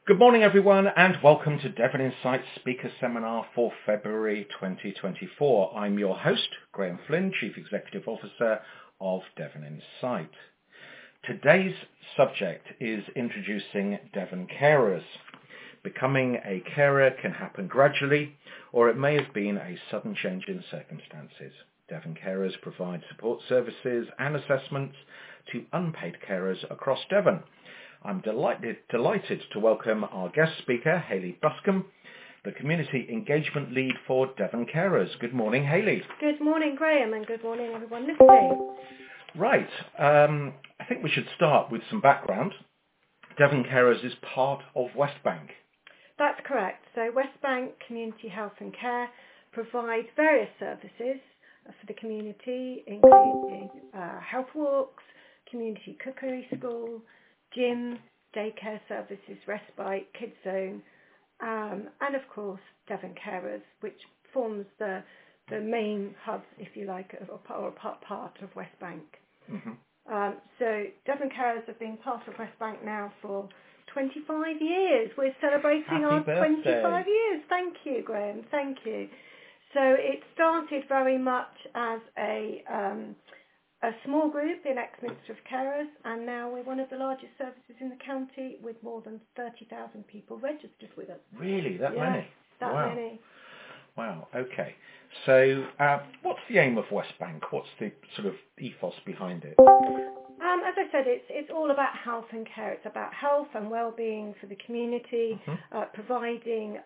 Good morning everyone and welcome to Devon Insights Speaker Seminar for February 2024. I'm your host, Graham Flynn, Chief Executive Officer of Devon Insight. Today's subject is introducing Devon carers. Becoming a carer can happen gradually, or it may have been a sudden change in circumstances. Devon carers provide support services and assessments to unpaid carers across Devon. I'm delighted to welcome our guest speaker, Hayley Buscombe, the Community Engagement Lead for Devon Carers. Good morning, Hayley. Good morning, Graham, and good morning, everyone listening. Right. I think we should start with some background. Devon Carers is part of Westbank. That's correct. So Westbank Community Health and Care provides various services for the community, including health walks, community cookery school, gym, daycare services, respite, kids zone, and of course Devon Carers, which forms the main hub, if you like, or part of Westbank. Mm-hmm. So Devon Carers have been part of Westbank now for 25 years. We're celebrating our 25 years. Thank you, Graham. Thank you. So it started very much as a small group in Exminster of Carers, and now we're one of the largest services in the county with more than 30,000 people registered with us. Really? That many? That wow. many. Wow, okay. So what's the aim of Westbank? What's the sort of ethos behind it? As I said, it's all about health and care. It's about health and well-being for the community, providing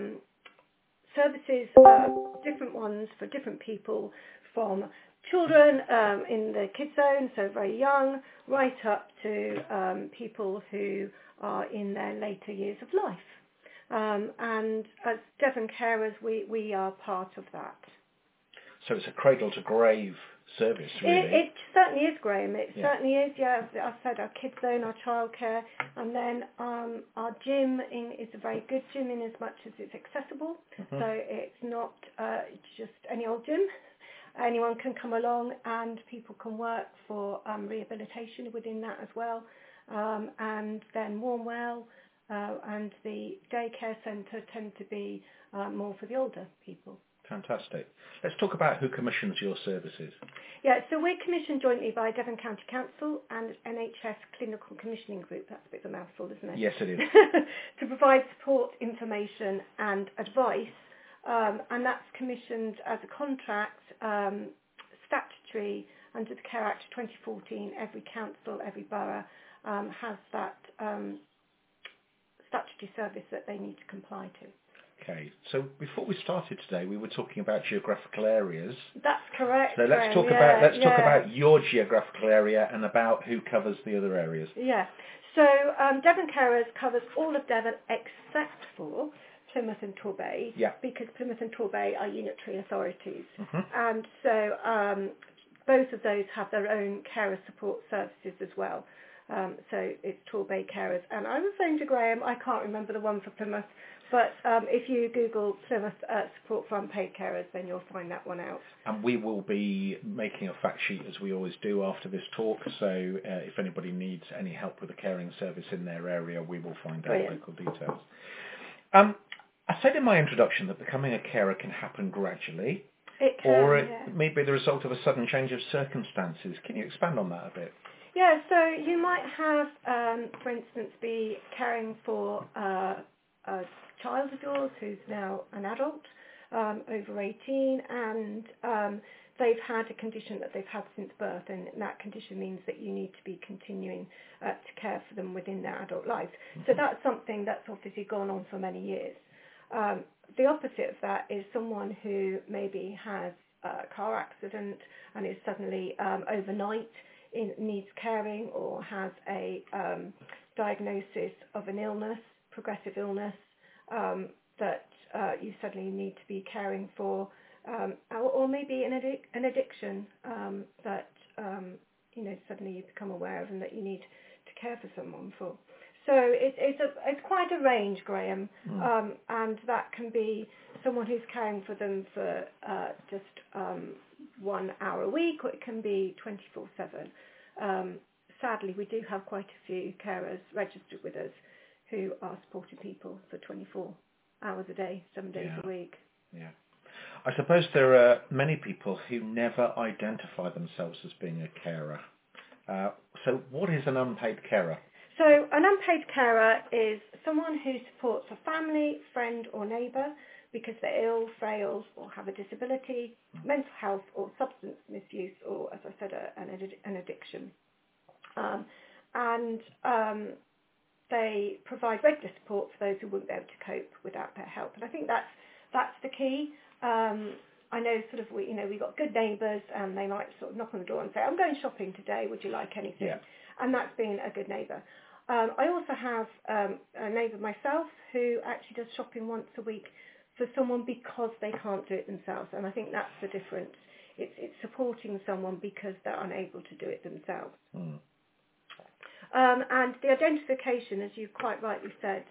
services, different ones for different people, from children in the kids zone, so very young, right up to people who are in their later years of life. And as Devon Carers, we are part of that. So it's a cradle-to-grave service, really. It certainly is, Graham. It certainly is, yeah. I said our kids zone, our childcare, and then our gym is a very good gym in as much as it's accessible. So it's not just any old gym. Anyone can come along and people can work for rehabilitation within that as well. And then Warmwell and the daycare centre tend to be more for the older people. Fantastic. Let's talk about who commissions your services. Yeah, so we're commissioned jointly by Devon County Council and NHS Clinical Commissioning Group. That's a bit of a mouthful, isn't it? Yes, it is. To provide support, information and advice. And that's commissioned as a contract, statutory, under the Care Act 2014. Every council, every borough has that statutory service that they need to comply to. Okay, so before we started today, we were talking about geographical areas. That's correct. So let's talk about your geographical area and about who covers the other areas. Yeah. So Devon Carers covers all of Devon except for Plymouth and Torbay, because Plymouth and Torbay are unitary authorities. And so both of those have their own carer support services as well. So it's Torbay Carers. And I was saying to Graham, I can't remember the one for Plymouth, but if you Google Plymouth Support for Unpaid Carers, then you'll find that one out. And we will be making a fact sheet, as we always do, after this talk. So if anybody needs any help with a caring service in their area, we will find out local details. I said in my introduction that becoming a carer can happen gradually. It can, or it may be the result of a sudden change of circumstances. Can you expand on that a bit? Yeah, so you might have, for instance, be caring for a child of yours who's now an adult, over 18, and they've had a condition that they've had since birth, and that condition means that you need to be continuing to care for them within their adult lives. So that's something that's obviously gone on for many years. The opposite of that is someone who maybe has a car accident and is suddenly overnight needs caring, or has a diagnosis of an illness, progressive illness, that you suddenly need to be caring for, or maybe an addiction that suddenly you become aware of and that you need to care for someone for. So it's quite a range, Graham, and that can be someone who's caring for them for just 1 hour a week, or it can be 24/7. Sadly, we do have quite a few carers registered with us who are supporting people for 24 hours a day, 7 days a week. Yeah. I suppose there are many people who never identify themselves as being a carer. So what is an unpaid carer? So an unpaid carer is someone who supports a family, friend or neighbour because they're ill, frail or have a disability, mental health or substance misuse or, as I said, an addiction. They provide regular support for those who wouldn't be able to cope without their help. And I think that's the key. I know we've got good neighbours and they might sort of knock on the door and say, I'm going shopping today, would you like anything? Yeah. And that's being a good neighbour. I also have a neighbour myself who actually does shopping once a week for someone because they can't do it themselves. And I think that's the difference. It's supporting someone because they're unable to do it themselves. Mm. And the identification, as you quite rightly said,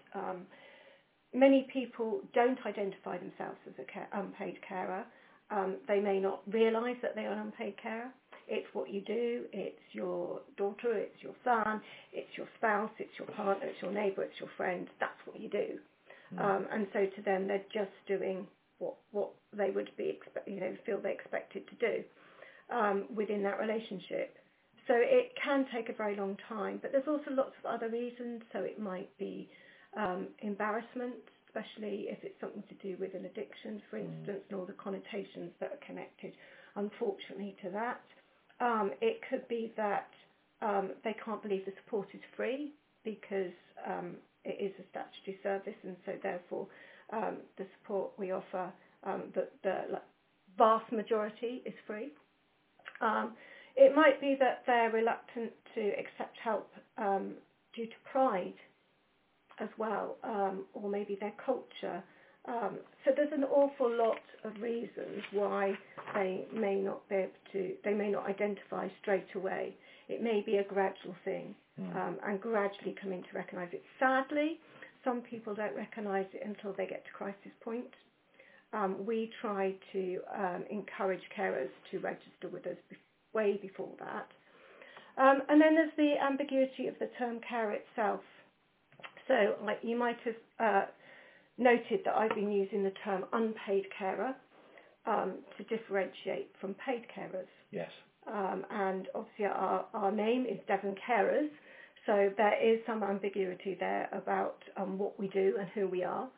many people don't identify themselves as an unpaid carer. They may not realise that they are an unpaid carer. It's what you do, it's your daughter, it's your son, it's your spouse, it's your partner, it's your neighbour, it's your friend. That's what you do. And so to them, they're just doing what they would be, feel they expected to do within that relationship. So it can take a very long time, but there's also lots of other reasons. So it might be embarrassment, especially if it's something to do with an addiction, for instance, and all the connotations that are connected, unfortunately, to that. It could be that they can't believe the support is free because it is a statutory service, and so therefore the support we offer, the vast majority is free. It might be that they're reluctant to accept help due to pride as well, or maybe their culture. So there's an awful lot of reasons why they may not identify straight away. It may be a gradual thing, and gradually coming to recognise it. Sadly, some people don't recognise it until they get to crisis point. We try to encourage carers to register with us way before that. And then there's the ambiguity of the term carer itself. So you might have noted that I've been using the term unpaid carer to differentiate from paid carers. Yes. And obviously our name is Devon Carers, so there is some ambiguity there about what we do and who we are.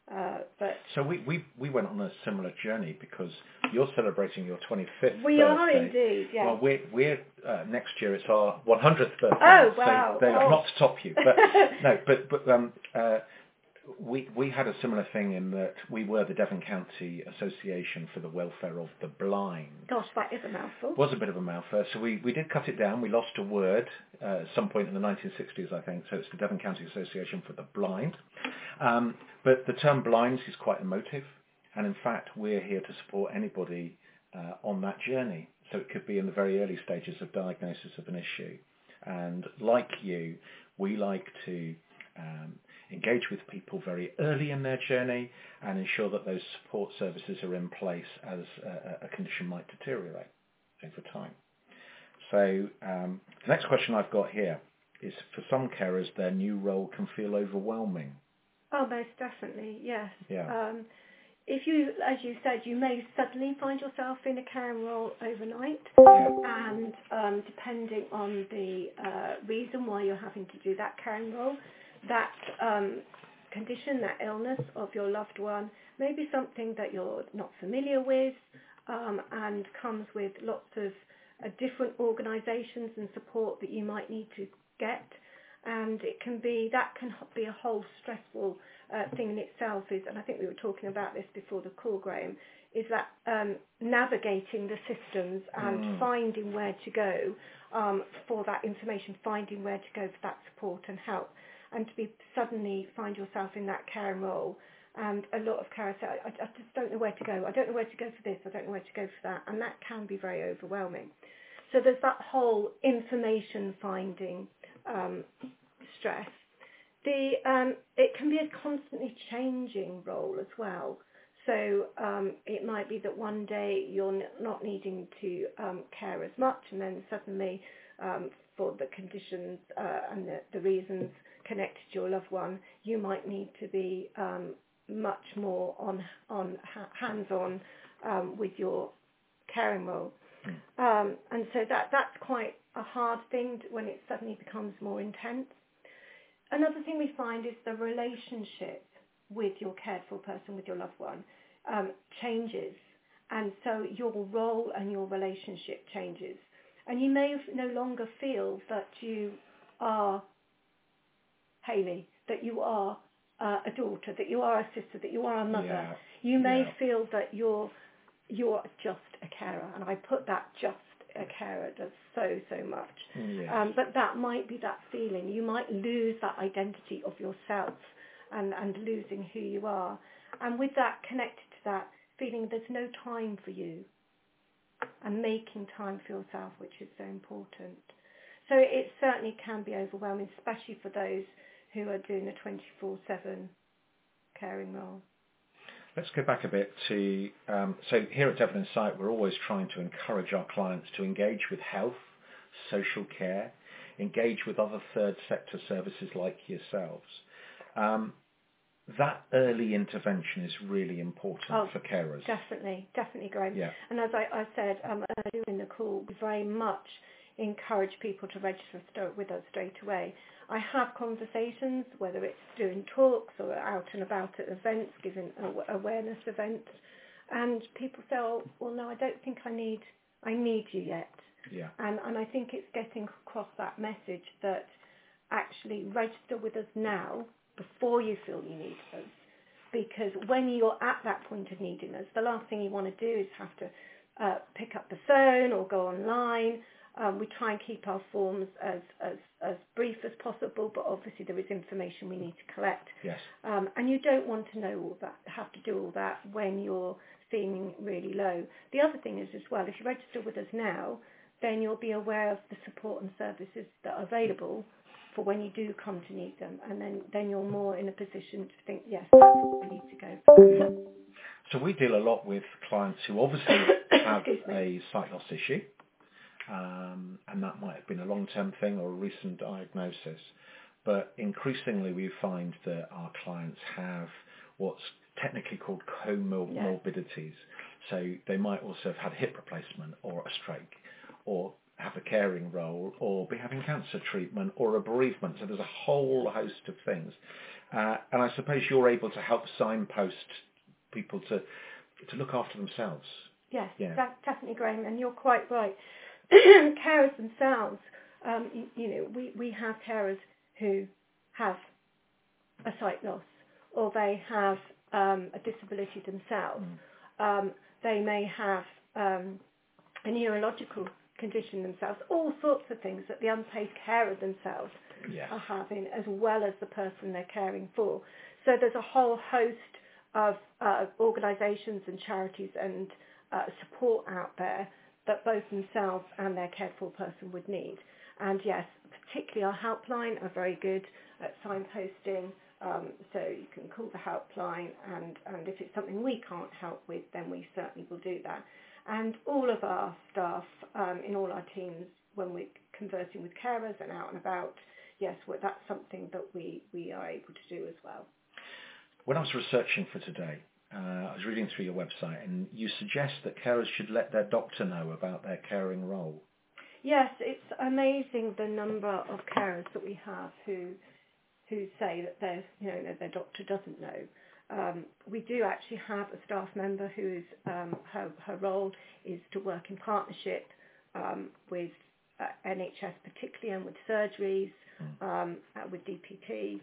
So we went on a similar journey because you're celebrating your 25th birthday. We are indeed, yes. Well, we're next year it's our 100th birthday. Oh, wow. So not to top you, but no, but we had a similar thing in that we were the Devon County Association for the Welfare of the Blind. Gosh, that is a mouthful. Was a bit of a mouthful. So we did cut it down. We lost a word at some point in the 1960s, I think. So it's the Devon County Association for the Blind. But the term blinds is quite emotive. And in fact, we're here to support anybody on that journey. So it could be in the very early stages of diagnosis of an issue. And like you, we like to engage with people very early in their journey and ensure that those support services are in place as a condition might deteriorate over time. So the next question I've got here is, for some carers, their new role can feel overwhelming. Oh, most definitely, yes. Yeah. If you, as you said, you may suddenly find yourself in a caring role overnight, and depending on the reason why you're having to do that caring role, that condition, that illness of your loved one may be something that you're not familiar with, and comes with lots of different organisations and support that you might need to get. And it can be a whole stressful thing in itself, and I think we were talking about this before the call, Graham, is that navigating the systems and finding where to go for that information, finding where to go for that support and help, and to be suddenly find yourself in that caring role. And a lot of carers say, I just don't know where to go. I don't know where to go for this. I don't know where to go for that. And that can be very overwhelming. So there's that whole information finding stress. It can be a constantly changing role as well. So it might be that one day you're not needing to care as much, and then suddenly for the conditions and the reasons, connected to your loved one, you might need to be much more hands-on with your caring role. And so that's quite a hard thing when it suddenly becomes more intense. Another thing we find is the relationship with your cared for person, with your loved one, changes. And so your role and your relationship changes. And you may no longer feel that you are Hayley, that you are a daughter, that you are a sister, that you are a mother. Yeah. You may feel that you're just a carer. And I put that just a carer does so much. Yes. But that might be that feeling. You might lose that identity of yourself and losing who you are. And with that, connected to that feeling there's no time for you and making time for yourself, which is so important. So it certainly can be overwhelming, especially for those who are doing a 24/7 caring role. Let's go back a bit to, so here at Devon Insight, we're always trying to encourage our clients to engage with health, social care, engage with other third sector services like yourselves. That early intervention is really important for carers. Definitely, Graham. Yeah. And as I said earlier in the call, we very much encourage people to register with us straight away. I have conversations, whether it's doing talks or out and about at events, giving awareness events, and people say, well, no, I don't think I need you yet. Yeah. And I think it's getting across that message that actually register with us now before you feel you need us. Because when you're at that point of needing us, the last thing you want to do is have to pick up the phone or go online. We try and keep our forms as brief as possible, but obviously there is information we need to collect. Yes. And you don't want to know all that, have to do all that when you're feeling really low. The other thing is as well, if you register with us now, then you'll be aware of the support and services that are available for when you do come to need them, and then you're more in a position to think, yes, that's where we need to go. So we deal a lot with clients who obviously have a sight loss issue, and that might have been a long-term thing or a recent diagnosis. But increasingly we find that our clients have what's technically called comorbidities. So they might also have had hip replacement or a stroke, or have a caring role, or be having cancer treatment, or a bereavement. So there's a whole host of things. And I suppose you're able to help signpost people to look after themselves. Yes, Yeah. Definitely, Graham, and you're quite right. Carers themselves, we have carers who have a sight loss, or they have a disability themselves. They may have a neurological condition themselves, all sorts of things that the unpaid carer themselves are having, as well as the person they're caring for. So there's a whole host of organisations and charities and support out there that both themselves and their cared for person would need. And yes, particularly our helpline are very good at signposting, so you can call the helpline, and if it's something we can't help with, then we certainly will do that. And all of our staff in all our teams, when we're conversing with carers and out and about, yes, that's something that we are able to do as well. When I was researching for today, I was reading through your website, and you suggest that carers should let their doctor know about their caring role. Yes, it's amazing the number of carers that we have who say that their doctor doesn't know. We do actually have a staff member whose her role is to work in partnership with NHS particularly, and with surgeries, with DPT,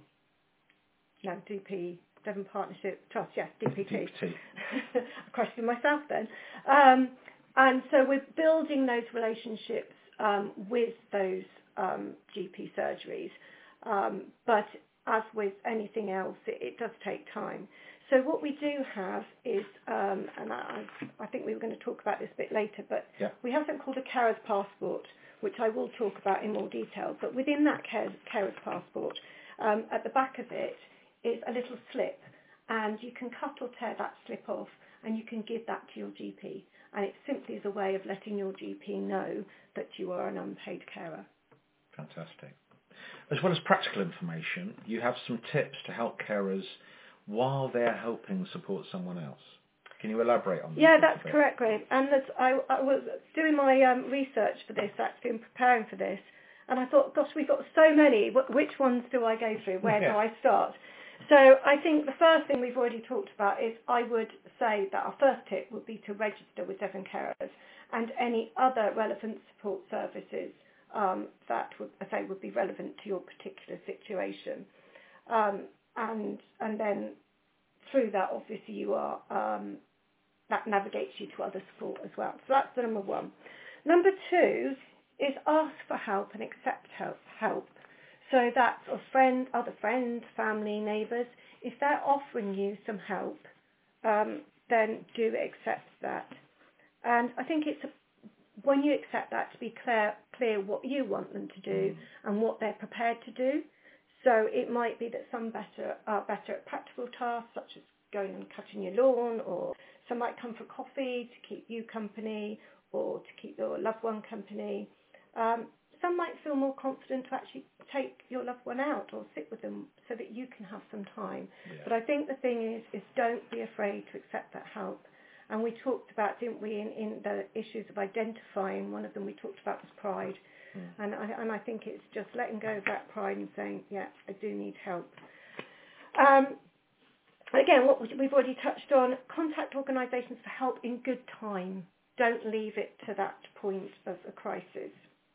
Devon Partnership Trust, yes, DPT. I questioned myself then. And so we're building those relationships with those GP surgeries. But as with anything else, it does take time. So what we do have is, and I think we were going to talk about this a bit later, but we have something called a carer's passport, which I will talk about in more detail. But within that carer's passport, at the back of it is a little slip, and you can cut or tear that slip off, and you can give that to your GP. And it simply is a way of letting your GP know that you are an unpaid carer. Fantastic. As well as practical information, you have some tips to help carers while they're helping support someone else. Can you elaborate on that? Yeah, that's correct, Graham. And I was doing my research for this, actually, and preparing for this, and I thought, gosh, we've got so many. Which ones do I go through? Where do I start? So I think the first thing we've already talked about is I would say that our first tip would be to register with Devon Carers and any other relevant support services that would be relevant to your particular situation. And then through that, obviously, you are that navigates you to other support as well. So that's the number one. Number two is ask for help and accept help. So that's other friends, family, neighbours. If they're offering you some help, then do accept that. And I think it's when you accept that, to be clear what you want them to do and what they're prepared to do. So it might be that some are better at practical tasks, such as going and cutting your lawn, or some might come for coffee to keep you company or to keep your loved one company. Some might feel more confident to actually take your loved one out or sit with them so that you can have some time. Yeah. But I think the thing is don't be afraid to accept that help. And we talked about, didn't we, in the issues of identifying, one of them we talked about was pride. And I think it's just letting go of that pride and saying, yeah, I do need help. Again, what we've already touched on, contact organisations for help in good time. Don't leave it to that point of a crisis.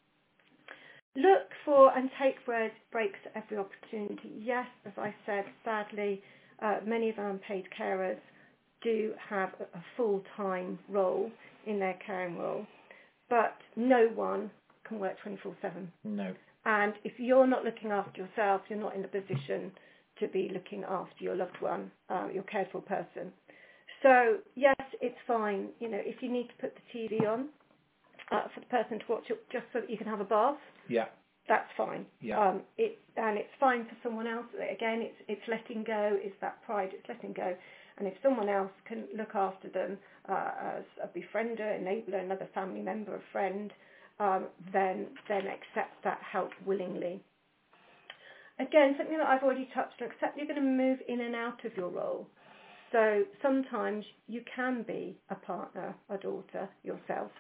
Look for and take breaks at every opportunity. Yes, as I said, sadly, many of our unpaid carers do have a full-time role in their caring role, but no one can work 24/7. No. And if you're not looking after yourself, you're not in a position to be looking after your loved one, your cared for person. So yes, it's fine. You know, if you need to put the TV on for the person to watch it just so that you can have a bath, yeah, that's fine. Yeah. And it's fine for someone else. Again, it's letting go. It's that pride. It's letting go. And if someone else can look after them as a befriender, enabler, another family member, a friend, then accept that help willingly. Again, something that I've already touched on, accept you're going to move in and out of your role. So sometimes you can be a partner, a daughter, yourself,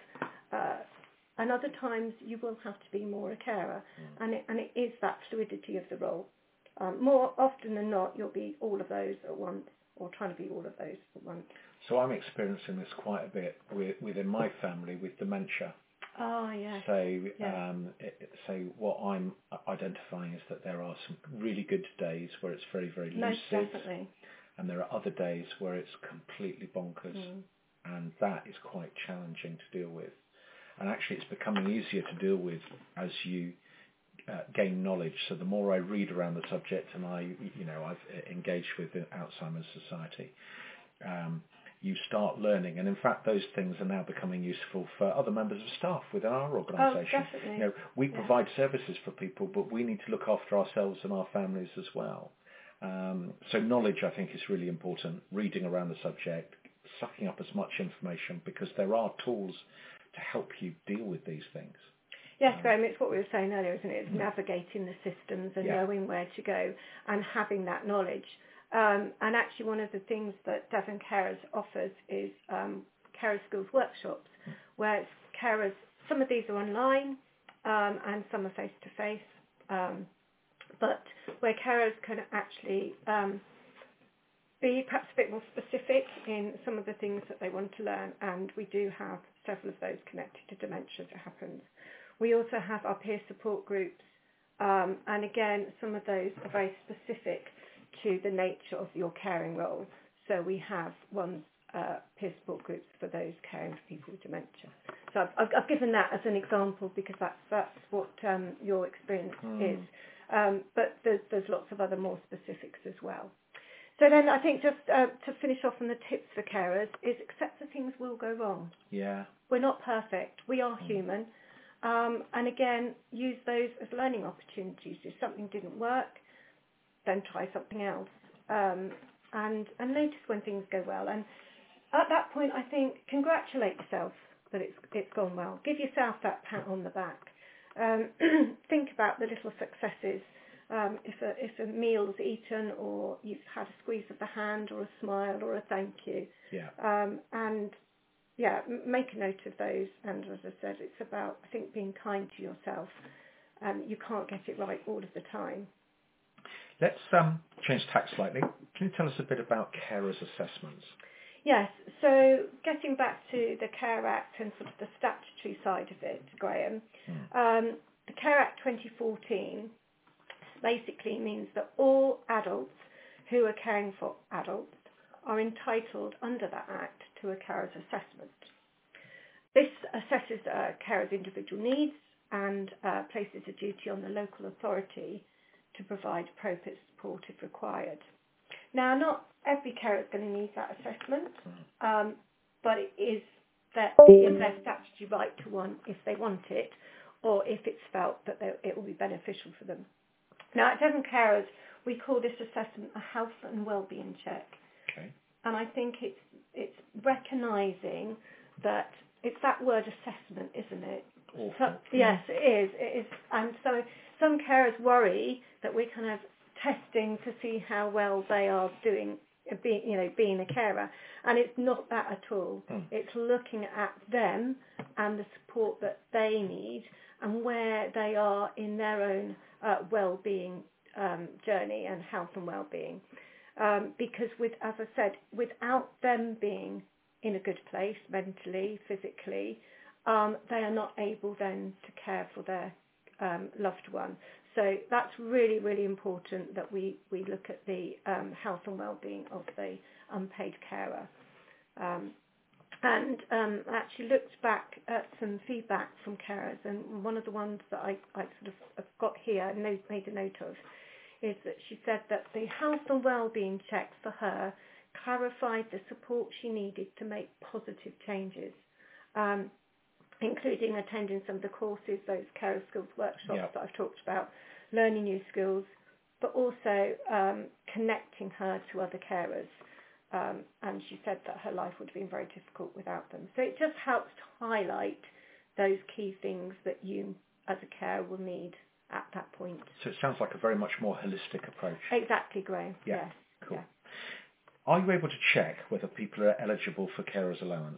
and other times you will have to be more a carer, and it is that fluidity of the role. More often than not, you'll be all of those at once, or trying to be all of those at once. So I'm experiencing this quite a bit within my family with dementia. Oh, yes. So what I'm identifying is that there are some really good days where it's very, very lucid. Most definitely. And there are other days where it's completely bonkers. And that is quite challenging to deal with. And actually it's becoming easier to deal with as you gain knowledge. So the more I read around the subject, and I've engaged with the Alzheimer's Society, you start learning, and in fact those things are now becoming useful for other members of staff within our organisation. Oh, definitely. You know, we provide services for people, but we need to look after ourselves and our families as well. So knowledge, I think, is really important. Reading around the subject, sucking up as much information, because there are tools to help you deal with these things. Yes, Graham, it's what we were saying earlier, isn't it? It's navigating the systems and knowing where to go and having that knowledge. And actually one of the things that Devon Carers offers is carer skills workshops, where carers, some of these are online and some are face-to-face, but where carers can actually be perhaps a bit more specific in some of the things that they want to learn, and we do have several of those connected to dementia as it happens. We also have our peer support groups, and again, some of those are very specific to the nature of your caring role. So we have peer support groups for those caring for people with dementia. So I've given that as an example because that's what your experience is. But there's lots of other more specifics as well. So then I think just to finish off on the tips for carers is accept that things will go wrong. Yeah. We're not perfect. We are human. And again, use those as learning opportunities. If something didn't work, then try something else. And notice when things go well. And at that point, I think, congratulate yourself that it's gone well. Give yourself that pat on the back. think about the little successes. If a meal's eaten, or you've had a squeeze of the hand, or a smile, or a thank you. Yeah. And yeah, make a note of those. And as I said, it's about, I think, being kind to yourself. You can't get it right all of the time. Let's change tack slightly. Can you tell us a bit about carers' assessments? Yes, so getting back to the Care Act and sort of the statutory side of it, Graham, the Care Act 2014 basically means that all adults who are caring for adults are entitled under that Act to a carer's assessment. This assesses a carer's individual needs and places a duty on the local authority to provide appropriate support if required. Now, not every carer is going to need that assessment, but it is their statutory right to one if they want it, or if it's felt that it will be beneficial for them. Now, at Devon Carers, we call this assessment a health and wellbeing check. Okay. And I think it's recognising that it's that word assessment, isn't it? Awful. Yes, it is. It is. And so some carers worry that we're kind of testing to see how well they are doing, being a carer. And it's not that at all. It's looking at them and the support that they need and where they are in their own well-being journey and health and well-being. Because, as I said, without them being in a good place mentally, physically, they are not able then to care for their loved one. So that's really, really important that we look at the health and well-being of the unpaid carer. And actually looked back at some feedback from carers, and one of the ones that I sort of have got here and made a note of is that she said that the health and well-being check for her clarified the support she needed to make positive changes, including attending some of the courses, those carer skills workshops that I've talked about, learning new skills, but also connecting her to other carers. And she said that her life would have been very difficult without them. So it just helps to highlight those key things that you, as a carer, will need at that point. So it sounds like a very much more holistic approach. Exactly, Graham. Yeah. Yes. Cool. Yeah. Are you able to check whether people are eligible for carers allowance?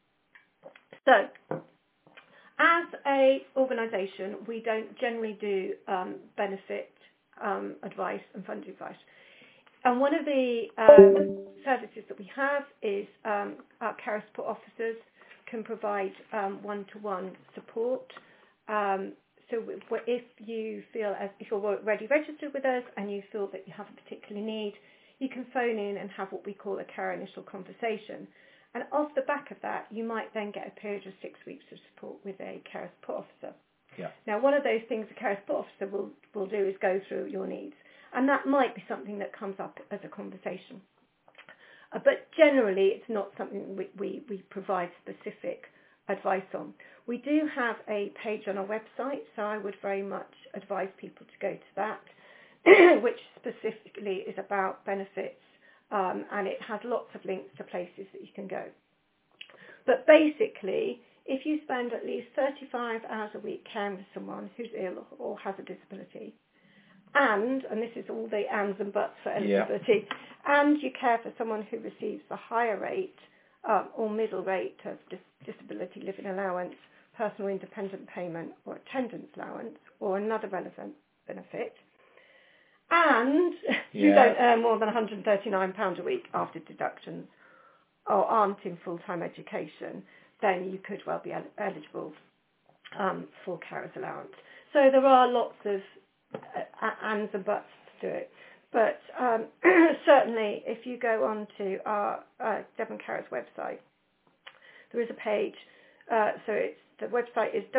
So, as a organisation, we don't generally do benefit advice and funding advice. And one of the services that we have is our carer support officers can provide one-to-one support. So if you feel, if you're already registered with us and you feel that you have a particular need, you can phone in and have what we call a carer initial conversation. And off the back of that, you might then get a period of 6 weeks of support with a carer support officer. Yeah. Now, one of those things a carer support officer will do is go through your needs. And that might be something that comes up as a conversation. But generally, it's not something we provide specific advice on. We do have a page on our website, so I would very much advise people to go to that, which specifically is about benefits, and it has lots of links to places that you can go. But basically, if you spend at least 35 hours a week caring for someone who's ill or has a disability, and this is all the ands and buts for eligibility, and you care for someone who receives the higher rate or middle rate of disability living allowance, personal independent payment or attendance allowance or another relevant benefit, and you don't earn more than £139 a week after deductions or aren't in full-time education, then you could well be eligible for carers allowance. So there are lots of ands and buts to it. But certainly, if you go on to our Devon Carers website, there is a page. So the website is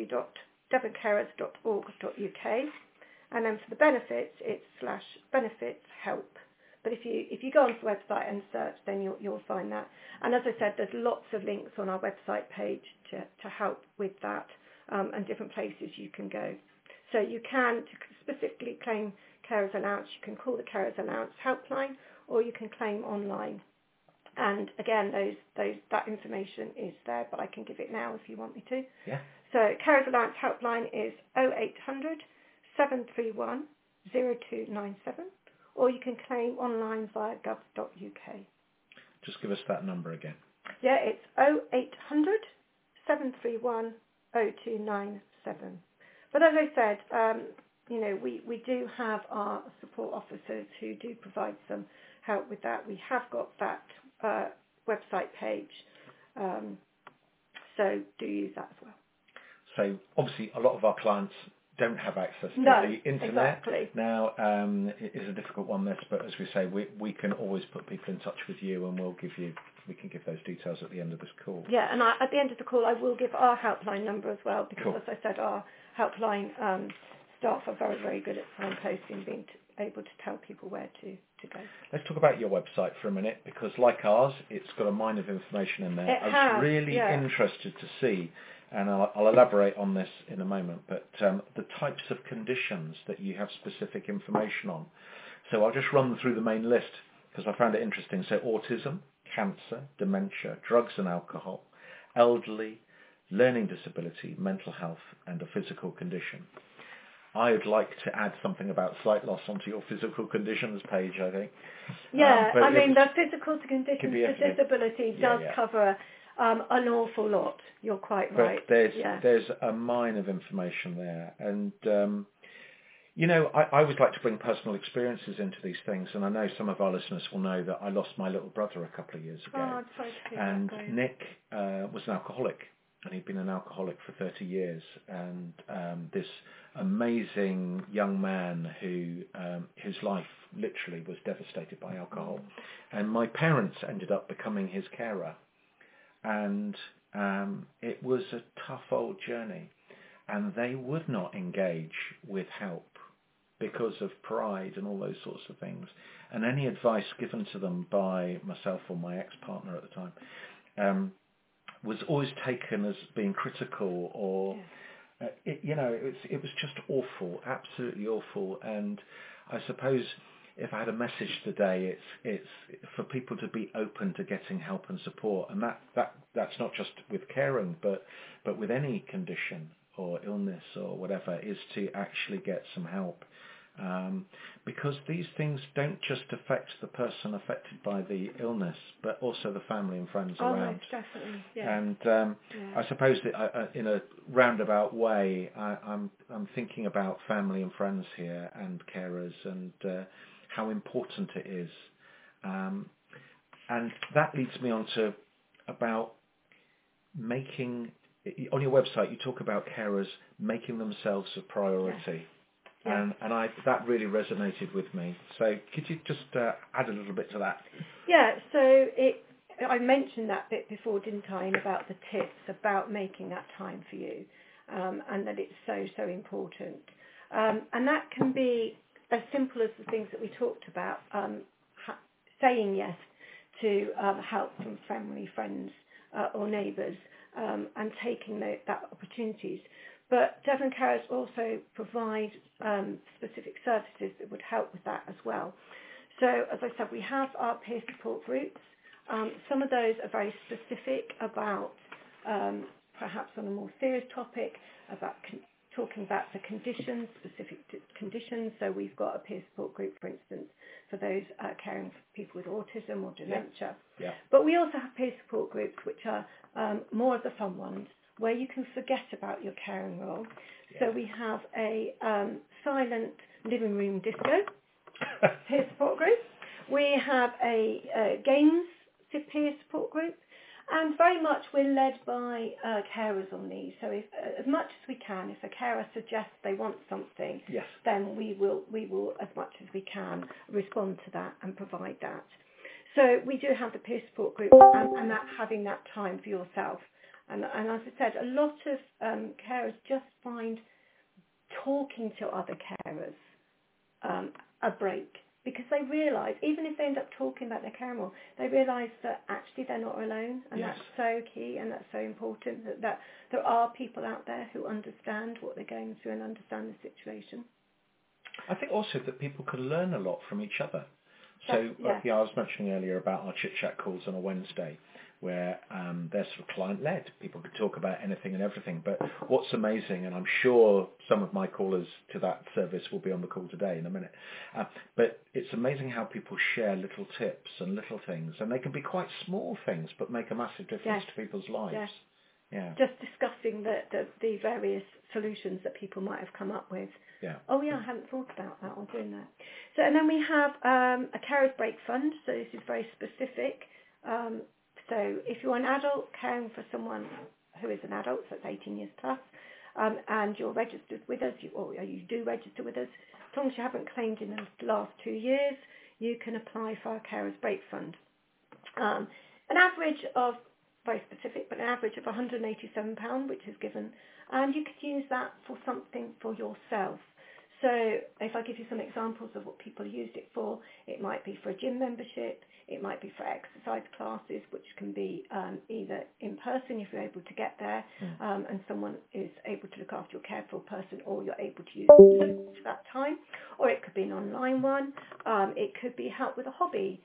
www.devoncarers.org.uk, and then for the benefits, it's /benefits help. But if you go onto the website and search, then you'll find that. And as I said, there's lots of links on our website page to help with that, and different places you can go. So you can, to specifically claim carers allowance, you can call the carers allowance helpline, or you can claim online. And again, that information is there, but I can give it now if you want me to. Yeah. So Carers Alliance helpline is 0800 731 0297, or you can claim online via gov.uk. Just give us that number again. Yeah, it's 0800 731 0297. But as I said, we do have our support officers who do provide some help with that. We have got that website page, so do use that as well. So obviously a lot of our clients don't have access to the internet. Exactly. Now, it is a difficult one, this, but as we say, we can always put people in touch with you, and we can give those details at the end of this call. Yeah, and at the end of the call, I will give our helpline number as well, because cool. As I said, our helpline staff are very, very good at signposting, being able to tell people where to go. Let's talk about your website for a minute, because like ours, it's got a mine of information in there. I was really interested to see, and I'll elaborate on this in a moment, but the types of conditions that you have specific information on. So I'll just run through the main list, because I found it interesting. So autism, cancer, dementia, drugs and alcohol, elderly, learning disability, mental health, and a physical condition. I would like to add something about sight loss onto your physical conditions page, I think. Yeah, the physical conditions, the disability does cover an awful lot. You're quite right. But there's a mine of information there. And, I always like to bring personal experiences into these things. And I know some of our listeners will know that I lost my little brother a couple of years ago. Oh, I'm sorry to hear and that, Nick was an alcoholic. And he'd been an alcoholic for 30 years. And this amazing young man who his life literally was devastated by alcohol. And my parents ended up becoming his carer. And it was a tough old journey. And they would not engage with help because of pride and all those sorts of things. And any advice given to them by myself or my ex-partner at the time was always taken as being critical, or it was just awful, absolutely awful. And I suppose if I had a message today, it's for people to be open to getting help and support, and that's not just with caring, but with any condition or illness or whatever, is to actually get some help. Because these things don't just affect the person affected by the illness, but also the family and friends around. Oh, definitely. Yeah. And I suppose that in a roundabout way, I'm thinking about family and friends here, and carers, and how important it is. And that leads me on to about making, on your website, you talk about carers making themselves a priority. Yes. And that really resonated with me. So could you just add a little bit to that? Yeah, so I mentioned that bit before, didn't I, about the tips about making that time for you, and that it's so, so important. And that can be as simple as the things that we talked about, saying yes to help from family, friends, or neighbours, and taking that opportunities. But Devon Carers also provide specific services that would help with that as well. So, as I said, we have our peer support groups. Some of those are very specific about perhaps on a more serious topic, about talking about the conditions, specific conditions. So we've got a peer support group, for instance, for those caring for people with autism or dementia. Yeah. But we also have peer support groups which are more of the fun ones, where you can forget about your caring role. Yeah. So we have a silent living room disco peer support group. We have a games peer support group, and very much we're led by carers on these. So if, as much as we can, if a carer suggests they want something, yes, then we will, as much as we can, respond to that and provide that. So we do have the peer support group, and that having that time for yourself. And as I said, a lot of carers just find talking to other carers a break, because they realise, even if they end up talking about their care more, they realise that actually they're not alone, and yes, that's so key and that's so important, that there are people out there who understand what they're going through and understand the situation. I think also that people can learn a lot from each other. So, I was mentioning earlier about our chit-chat calls on a Wednesday, where they're sort of client-led. People could talk about anything and everything. But what's amazing, and I'm sure some of my callers to that service will be on the call today in a minute, but it's amazing how people share little tips and little things, and they can be quite small things, but make a massive difference to people's lives. Yes. Yeah. Just discussing the various solutions that people might have come up with. Yeah. Oh yeah, I hadn't thought about that or doing that. So, and then we have a carers break fund. So this is very specific. So if you're an adult caring for someone who is an adult, so it's 18 years plus, and you're registered with us, or you do register with us, as long as you haven't claimed in the last 2 years, you can apply for our carers break fund. An average of, very specific, but an average of £187, which is given, and you could use that for something for yourself. So if I give you some examples of what people used it for, it might be for a gym membership, it might be for exercise classes, which can be either in person if you're able to get there, and someone is able to look after your care for a person, or you're able to use it for that time, or it could be an online one, it could be help with a hobby,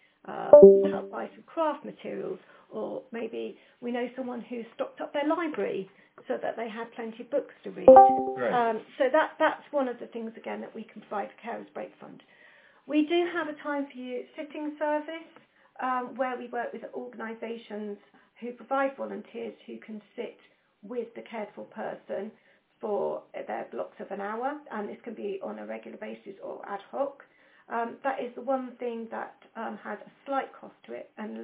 help buy some craft materials, or maybe we know someone who's stocked up their library so that they had plenty of books to read. Right. So that's one of the things, again, that we can provide for Carers Break Fund. We do have a Time for You sitting service where we work with organisations who provide volunteers who can sit with the cared for person for their blocks of an hour, and this can be on a regular basis or ad hoc. That is the one thing that has a slight cost to it, and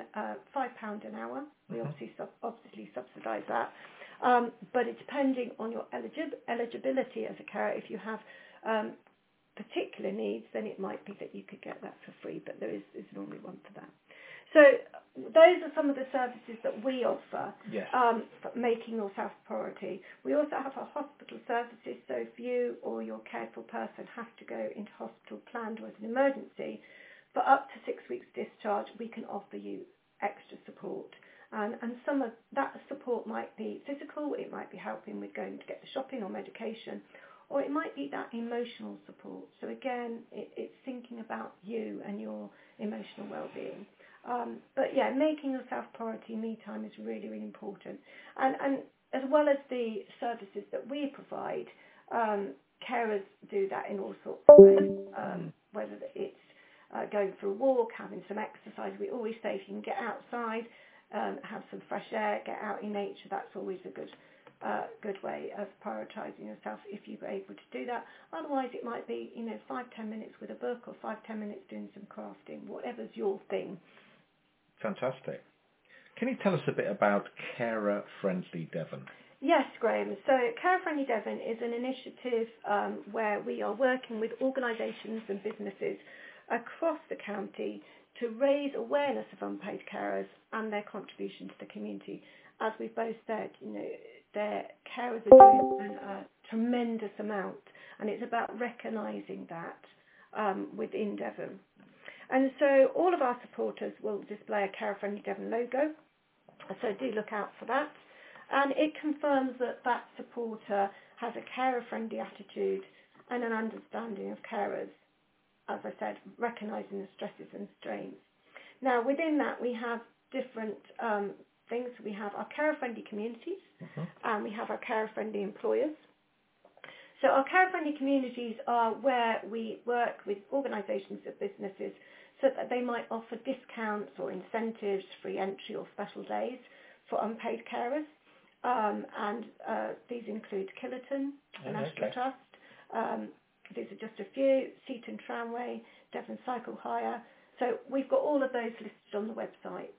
£5 an hour. We obviously subsidise that. But it's depending on your eligibility as a carer. If you have particular needs, then it might be that you could get that for free, but there is normally one for that. So those are some of the services that we offer, for making yourself a priority. We also have our hospital services, so if you or your cared for person have to go into hospital planned or as an emergency, for up to 6 weeks discharge, we can offer you extra support. And some of that support might be physical, it might be helping with going to get the shopping or medication, or it might be that emotional support. So again, it's thinking about you and your emotional well-being. But yeah, making yourself priority, me time, is really, really important. And as well as the services that we provide, carers do that in all sorts of ways, whether it's going for a walk, having some exercise. We always say if you can get outside, have some fresh air, get out in nature, that's always a good way of prioritising yourself if you're able to do that. Otherwise, it might be 5-10 minutes with a book, or 5-10 minutes doing some crafting, whatever's your thing. Fantastic. Can you tell us a bit about Carer Friendly Devon? Yes, Graham. So Carer Friendly Devon is an initiative where we are working with organisations and businesses across the county to raise awareness of unpaid carers and their contribution to the community. As we've both said, their carers are doing a tremendous amount, and it's about recognising that within Devon. And so all of our supporters will display a Carer Friendly Devon logo, so do look out for that. And it confirms that supporter has a carer-friendly attitude and an understanding of carers, as I said, recognising the stresses and strains. Now, within that, we have different things. We have our carer-friendly communities, and we have our carer-friendly employers. So our carer-friendly communities are where we work with organisations and businesses so that they might offer discounts or incentives, free entry or special days for unpaid carers. And these include Killerton, the National Trust. These are just a few. Seaton Tramway, Devon Cycle Hire. So we've got all of those listed on the website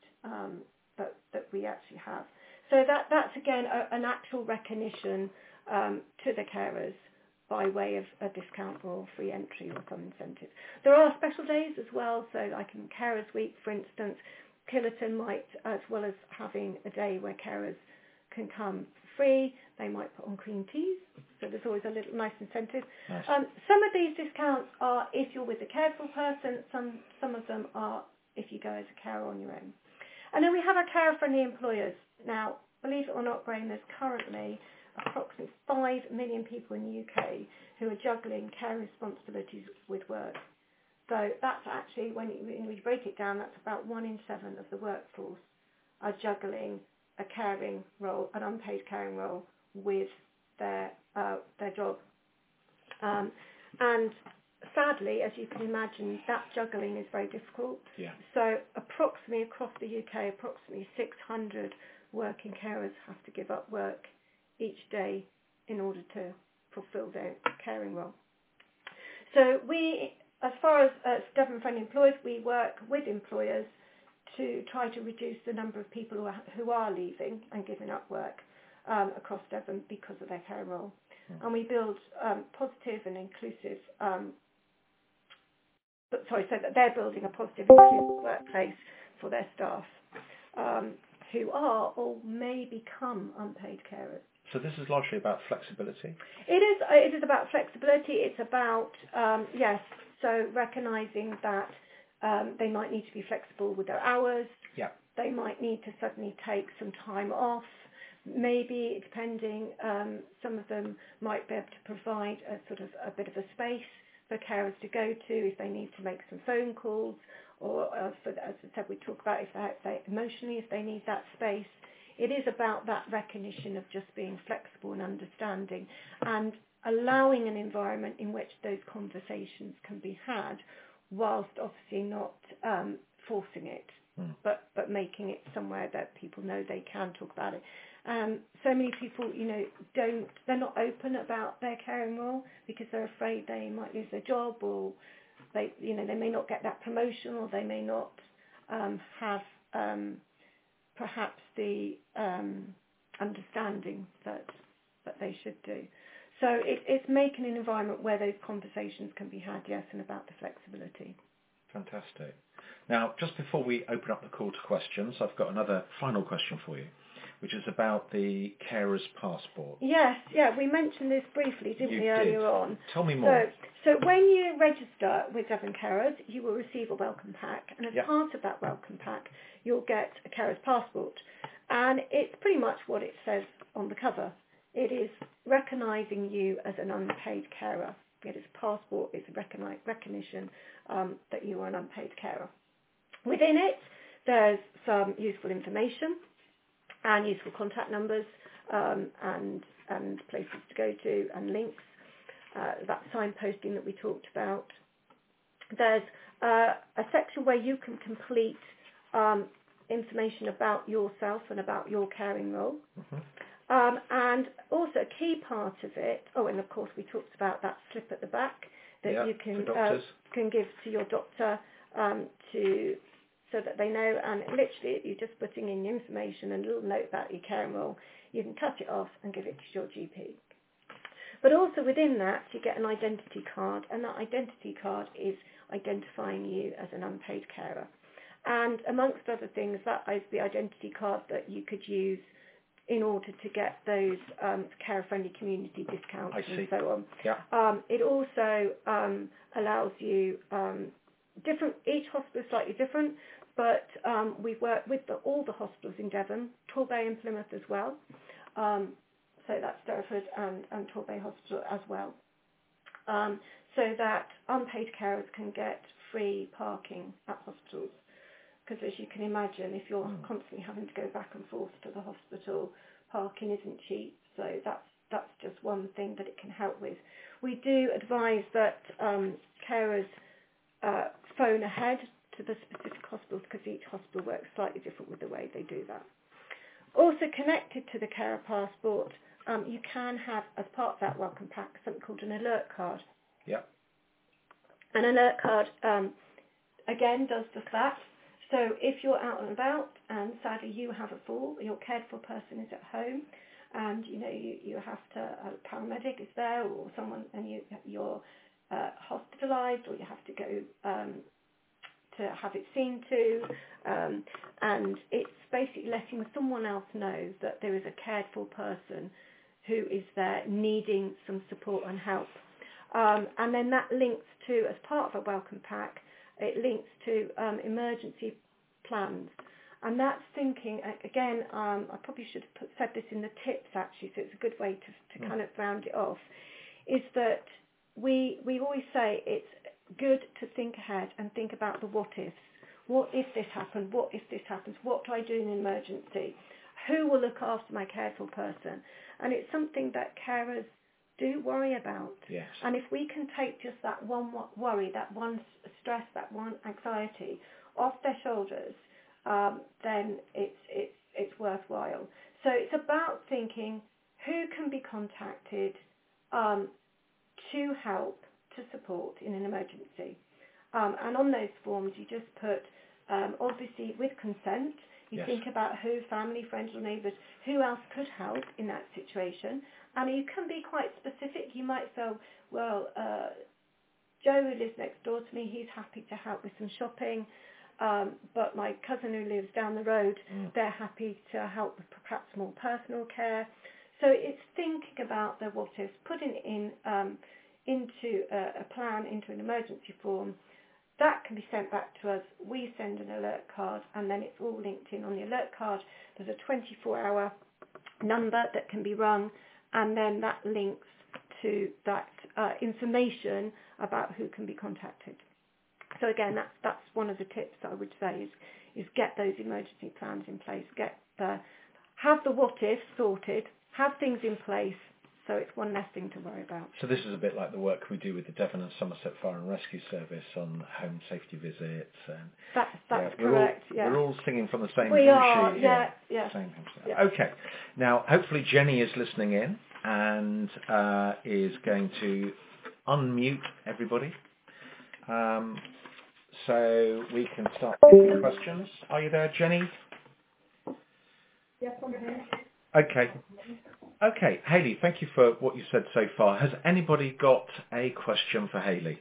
that we actually have. So that's again an actual recognition to the carers by way of a discount or free entry or some incentive. There are special days as well, so like in Carers Week, for instance, Killerton might, as well as having a day where carers can come for free, they might put on green teas, so there's always a little nice incentive. Nice. Some of these discounts are if you're with a cared for person, some of them are if you go as a carer on your own. And then we have our carer-friendly employers. Now, believe it or not, Graham, there's currently approximately 5 million people in the UK who are juggling care responsibilities with work. So that's actually, when you break it down, that's about 1 in 7 of the workforce are juggling a caring role, an unpaid caring role, with their job. And sadly, as you can imagine, that juggling is very difficult. Yeah. So approximately across the UK, approximately 600 working carers have to give up work each day in order to fulfil their caring role. So we, as far as Devon Friendly Employers, we work with employers to try to reduce the number of people who are leaving and giving up work across Devon because of their caring role. And we build positive and inclusive, so that they're building a positive and inclusive workplace for their staff who are or may become unpaid carers. So this is largely about flexibility? It is about flexibility. It's about, yes, so recognising that they might need to be flexible with their hours. Yeah. They might need to suddenly take some time off. Maybe, depending, some of them might be able to provide a sort of a bit of a space for carers to go to if they need to make some phone calls, or as I said, we talk about if they emotionally, if they need that space. It is about that recognition of just being flexible and understanding and allowing an environment in which those conversations can be had, whilst obviously not forcing it, but making it somewhere that people know they can talk about it. So many people, they're not open about their caring role because they're afraid they might lose their job, or they may not get that promotion, or they may not have perhaps the understanding that they should do. So it's making an environment where those conversations can be had, yes, and about the flexibility. Fantastic. Now, just before we open up the call to questions, I've got another final question for you, which is about the carer's passport. Yes, we mentioned this briefly, didn't we, earlier on? Tell me more. So when you register with Devon Carers, you will receive a welcome pack, and as part of that welcome pack, you'll get a carer's passport. And it's pretty much what it says on the cover. It is recognising you as an unpaid carer. It is a passport, it's a recognition that you are an unpaid carer. Within it, there's some useful information and useful contact numbers and places to go to and links, that signposting that we talked about. There's a section where you can complete information about yourself and about your caring role. And also a key part of it, and of course we talked about that slip at the back that you can give to your doctor so that they know, and literally you're just putting in your information and a little note about your caring role. You can cut it off and give it to your GP. But also within that you get an identity card, and that identity card is identifying you as an unpaid carer. And amongst other things, that is the identity card that you could use in order to get those carer-friendly community discounts and so on. Yeah. It also allows you, each hospital is slightly different, but we work with all the hospitals in Devon, Torbay and Plymouth as well. So that's Derriford and Torbay Hospital as well. So that unpaid carers can get free parking at hospitals. Because as you can imagine, if you're constantly having to go back and forth to the hospital, parking isn't cheap. So that's just one thing that it can help with. We do advise that carers phone ahead to the specific hospitals, because each hospital works slightly different with the way they do that. Also connected to the carer passport, you can have, as part of that welcome pack, something called an alert card. Yeah. An alert card, again, does just that. So if you're out and about and sadly you have a fall, your cared for person is at home, and you have to, a paramedic is there or someone, and you're hospitalised, or you have to go to have it seen to, and it's basically letting someone else know that there is a cared for person who is there needing some support and help. And then that links to, as part of a welcome pack, it links to emergency plans. And that's thinking, again, I probably should have said this in the tips actually, so it's a good way to kind of round it off, is that we always say good to think ahead and think about the what ifs. What if this happened? What if this happens? What do I do in an emergency? Who will look after my cared for person? And it's something that carers do worry about. Yes. And if we can take just that one worry, that one stress, that one anxiety off their shoulders, then it's worthwhile. So it's about thinking who can be contacted to help, to support in an emergency. And on those forms, you just put, obviously, with consent, you yes. think about who, family, friends or neighbours, who else could help in that situation. And you can be quite specific. You might say, well, Joe who lives next door to me, he's happy to help with some shopping. But my cousin who lives down the road, they're happy to help with perhaps more personal care. So it's thinking about the what ifs, putting it in into a plan, into an emergency form. That can be sent back to us. We send an alert card, and then it's all linked in on the alert card. There's a 24-hour number that can be rung, and then that links to that information about who can be contacted. So again, that's one of the tips that I would say is get those emergency plans in place, have the what ifs sorted, have things in place, so it's one less thing to worry about. So this is a bit like the work we do with the Devon and Somerset Fire and Rescue Service on home safety visits. And that's correct. We're all singing from the same we hymn are, sheet. Yeah. Same hymn sheet. Yeah. Okay. Now, hopefully Jenny is listening in and is going to unmute everybody. So we can start taking questions. Are you there, Jenny? Yes, I'm here. Okay, Hayley, thank you for what you've said so far. Has anybody got a question for Hayley?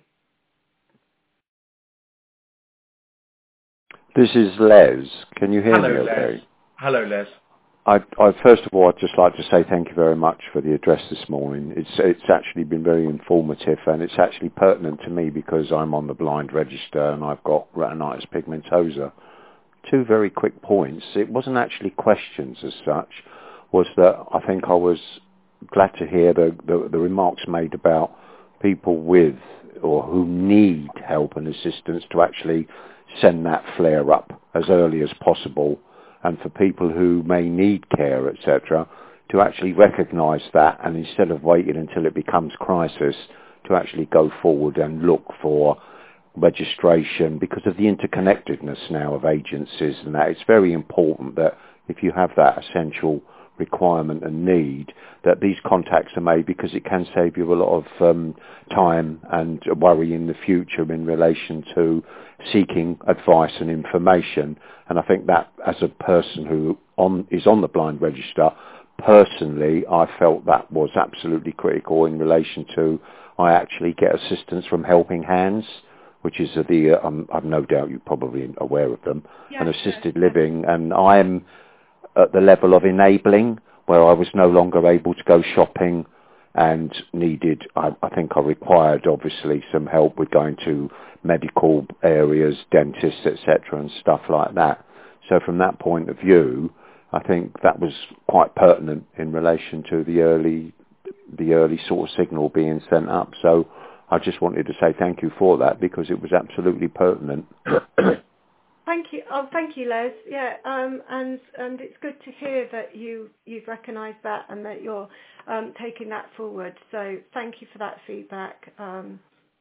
This is Les. Can you hear me okay? Les. Hello, Les. I first of all, I'd just like to say thank you very much for the address this morning. It's actually been very informative, and it's actually pertinent to me because I'm on the blind register and I've got retinitis pigmentosa. Two very quick points. It wasn't actually questions as such, was that I think I was glad to hear the remarks made about people with or who need help and assistance to actually send that flare up as early as possible, and for people who may need care, etc., to actually recognise that, and instead of waiting until it becomes crisis, to actually go forward and look for registration, because of the interconnectedness now of agencies, and that it's very important that if you have that essential requirement and need, that these contacts are made, because it can save you a lot of time and worry in the future in relation to seeking advice and information. And I think that as a person who is on the blind register, personally, I felt that was absolutely critical in relation to I actually get assistance from Helping Hands, which is I've no doubt you're probably aware of them, an assisted living, and I'm at the level of enabling, where I was no longer able to go shopping and needed, I think I required obviously some help with going to medical areas, dentists, etc. and stuff like that. So from that point of view, I think that was quite pertinent in relation to the early sort of signal being sent up. So I just wanted to say thank you for that, because it was absolutely pertinent. Thank you. Oh, thank you, Les. Yeah, and it's good to hear that you've recognised that and that you're taking that forward. So thank you for that feedback. Can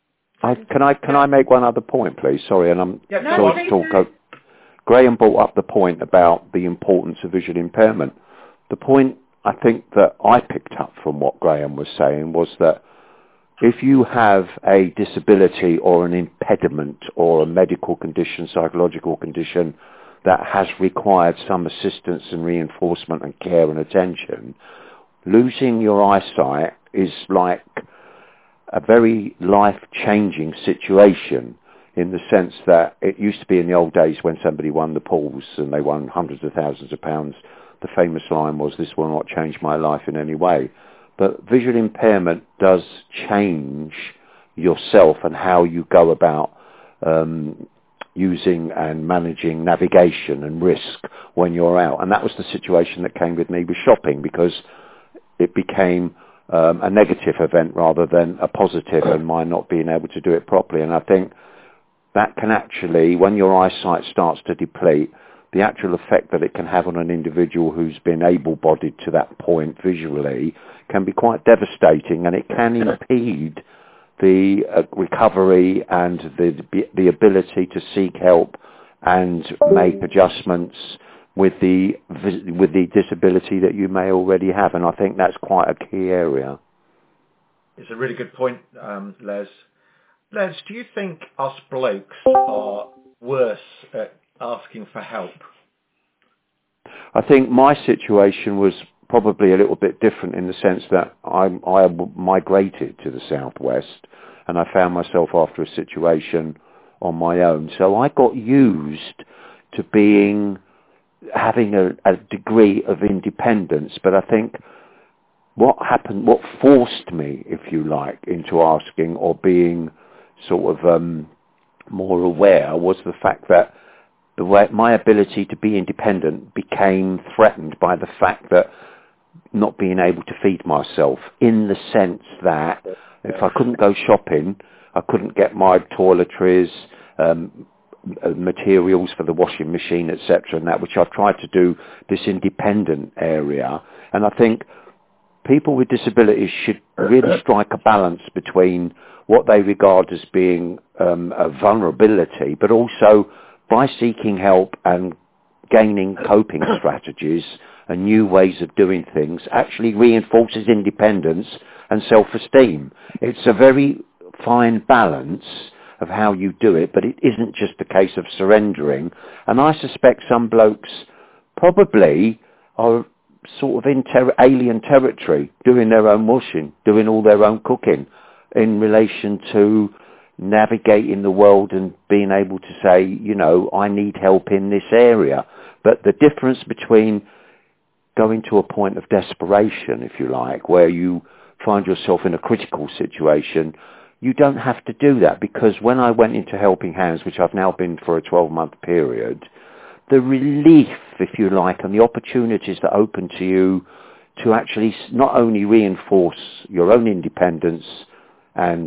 I make one other point, please? Sorry, and I'm sorry to talk. Graham brought up the point about the importance of visual impairment. The point I think that I picked up from what Graham was saying was that if you have a disability or an impediment or a medical condition, psychological condition that has required some assistance and reinforcement and care and attention, losing your eyesight is like a very life-changing situation, in the sense that it used to be in the old days when somebody won the pools and they won hundreds of thousands of pounds, the famous line was, "This will not change my life in any way." But visual impairment does change yourself and how you go about using and managing navigation and risk when you're out. And that was the situation that came with me with shopping, because it became a negative event rather than a positive, and my not being able to do it properly. And I think that can actually, when your eyesight starts to deplete, the actual effect that it can have on an individual who's been able-bodied to that point visually can be quite devastating, and it can impede the recovery and the ability to seek help and make adjustments with the disability that you may already have. And I think that's quite a key area. It's a really good point, Les. Les, do you think us blokes are worse at asking for help? I think my situation was probably a little bit different in the sense that I migrated to the southwest, and I found myself after a situation on my own. So I got used to having a degree of independence. But I think what forced me, if you like, into asking or being sort of more aware was the fact that my ability to be independent became threatened by the fact that not being able to feed myself, in the sense that if I couldn't go shopping, I couldn't get my toiletries, materials for the washing machine, etc., and that, which I've tried to do this independent area. And I think people with disabilities should really strike a balance between what they regard as being a vulnerability, but also by seeking help and gaining coping strategies and new ways of doing things actually reinforces independence and self-esteem. It's a very fine balance of how you do it, but it isn't just a case of surrendering. And I suspect some blokes probably are sort of in alien territory, doing their own washing, doing all their own cooking, in relation to navigating the world and being able to say, you know, I need help in this area. But the difference between going to a point of desperation, if you like, where you find yourself in a critical situation, you don't have to do that, because when I went into Helping Hands, which I've now been for a 12-month period, the relief, if you like, and the opportunities that open to you to actually not only reinforce your own independence and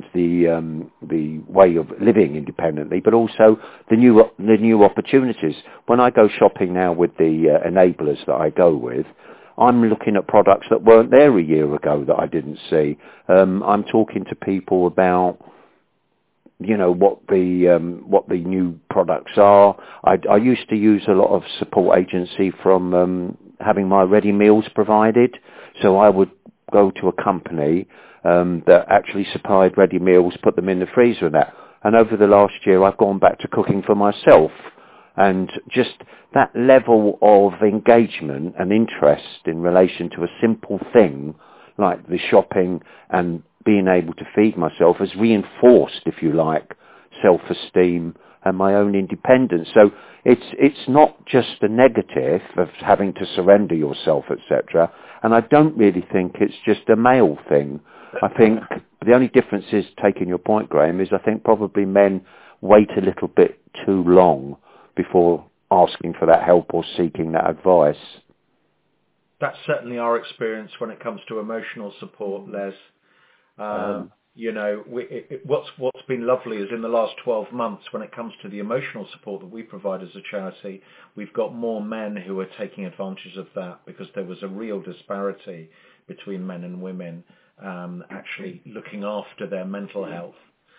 the way of living independently, but also the new opportunities. When I go shopping now with the enablers that I go with, I'm looking at products that weren't there a year ago that I didn't see. I'm talking to people about, you know, what the new products are. I used to use a lot of support agency from having my ready meals provided. So I would go to a company that actually supplied ready meals, put them in the freezer and that. And over the last year, I've gone back to cooking for myself. And just that level of engagement and interest in relation to a simple thing like the shopping and being able to feed myself has reinforced, if you like, self-esteem and my own independence. So it's not just a negative of having to surrender yourself, etc. And I don't really think it's just a male thing. I think the only difference is, taking your point, Graham, is I think probably men wait a little bit too long before asking for that help or seeking that advice. That's certainly our experience when it comes to emotional support, Les. You know, what's been lovely is in the last 12 months, when it comes to the emotional support that we provide as a charity, we've got more men who are taking advantage of that, because there was a real disparity between men and women actually looking after their mental health.